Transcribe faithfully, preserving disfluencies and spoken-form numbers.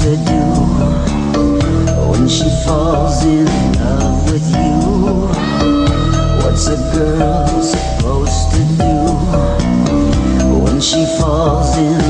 to do when she falls in love with you? What's a girl supposed to do when she falls in